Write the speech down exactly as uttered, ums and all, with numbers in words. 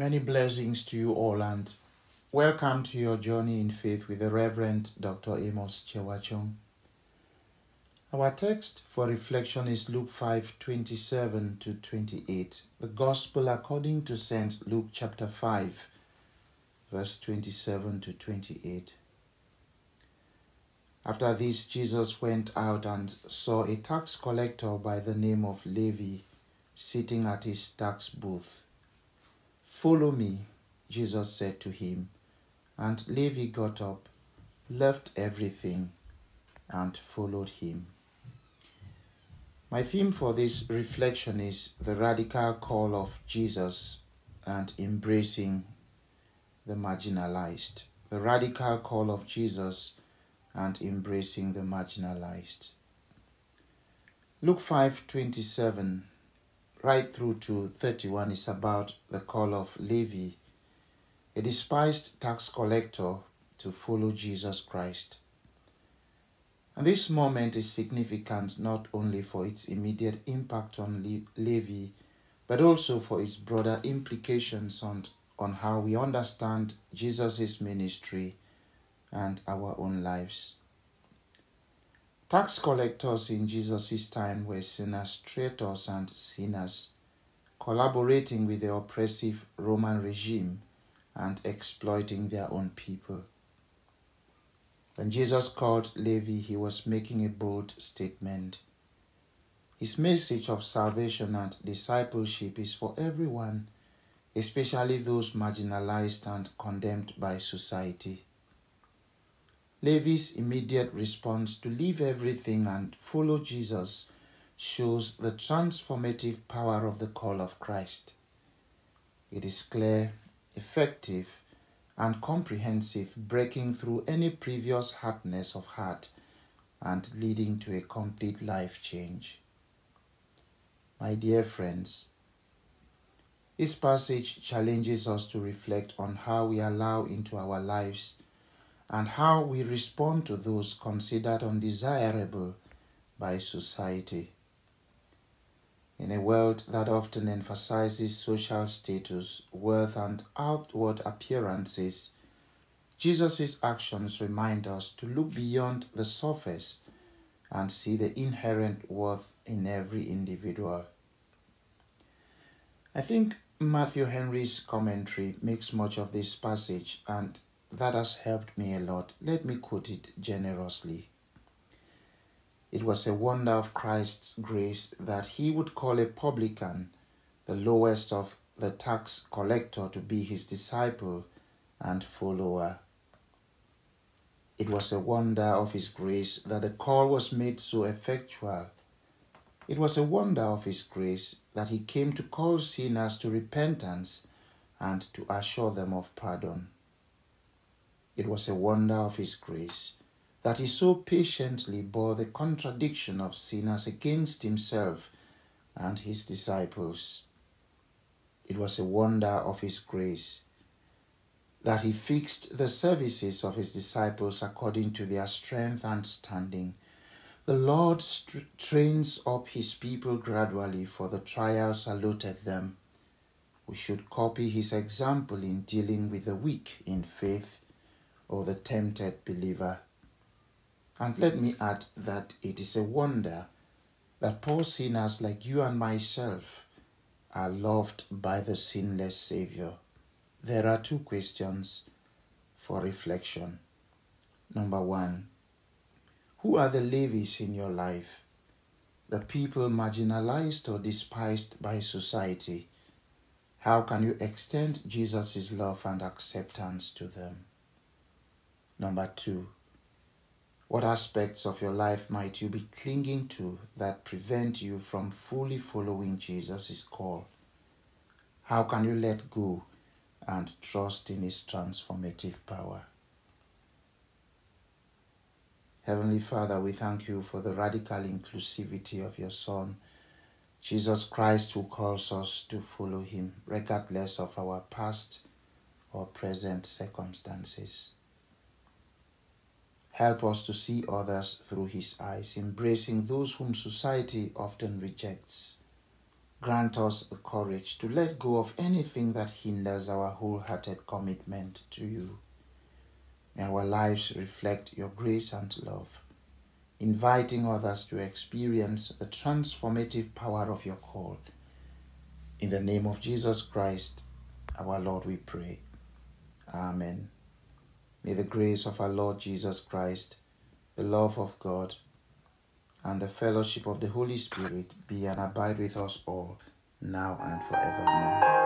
Many blessings to you all, and welcome to your journey in faith with the Reverend Doctor Amos Chewachong. Our text for reflection is Luke five twenty-seven to twenty-eight. The Gospel according to Saint Luke chapter five, verse twenty-seven to twenty-eight. After this, Jesus went out and saw a tax collector by the name of Levi sitting at his tax booth. "Follow me," Jesus said to him, and Levi got up, left everything, and followed him. My theme for this reflection is the radical call of Jesus and embracing the marginalized. The radical call of Jesus and embracing the marginalized. Luke five twenty-seven right through to thirty-one is about the call of Levi, a despised tax collector, to follow Jesus Christ. And this moment is significant not only for its immediate impact on Le- Levi, but also for its broader implications on, on how we understand Jesus' ministry and our own lives. Tax collectors in Jesus' time were sinners, traitors, and sinners, collaborating with the oppressive Roman regime and exploiting their own people. When Jesus called Levi, he was making a bold statement. His message of salvation and discipleship is for everyone, especially those marginalized and condemned by society. Levi's immediate response to leave everything and follow Jesus shows the transformative power of the call of Christ. It is clear, effective, and comprehensive, breaking through any previous hardness of heart and leading to a complete life change. My dear friends, this passage challenges us to reflect on how we allow into our lives and how we respond to those considered undesirable by society. In a world that often emphasizes social status, worth, and outward appearances, Jesus' actions remind us to look beyond the surface and see the inherent worth in every individual. I think Matthew Henry's commentary makes much of this passage, and that has helped me a lot. Let me quote it generously. "It was a wonder of Christ's grace that he would call a publican, the lowest of the tax collector, to be his disciple and follower. It was a wonder of his grace that the call was made so effectual. It was a wonder of his grace that he came to call sinners to repentance and to assure them of pardon. It was a wonder of his grace that he so patiently bore the contradiction of sinners against himself and his disciples. It was a wonder of his grace that he fixed the services of his disciples according to their strength and standing. The Lord st- trains up his people gradually for the trials allotted them. We should copy his example in dealing with the weak in faith or the tempted believer. And let me add that it is a wonder that poor sinners like you and myself are loved by the sinless Savior. There are two questions for reflection. Number one, who are the Levies in your life? The people marginalized or despised by society. How can you extend Jesus' love and acceptance to them? Number two, what aspects of your life might you be clinging to that prevent you from fully following Jesus' call? How can you let go and trust in his transformative power? Heavenly Father, we thank you for the radical inclusivity of your Son, Jesus Christ, who calls us to follow him regardless of our past or present circumstances. Help us to see others through his eyes, embracing those whom society often rejects. Grant us the courage to let go of anything that hinders our wholehearted commitment to you. May our lives reflect your grace and love, inviting others to experience the transformative power of your call. In the name of Jesus Christ, our Lord, we pray. Amen. May the grace of our Lord Jesus Christ, the love of God, and the fellowship of the Holy Spirit be and abide with us all, now and forevermore.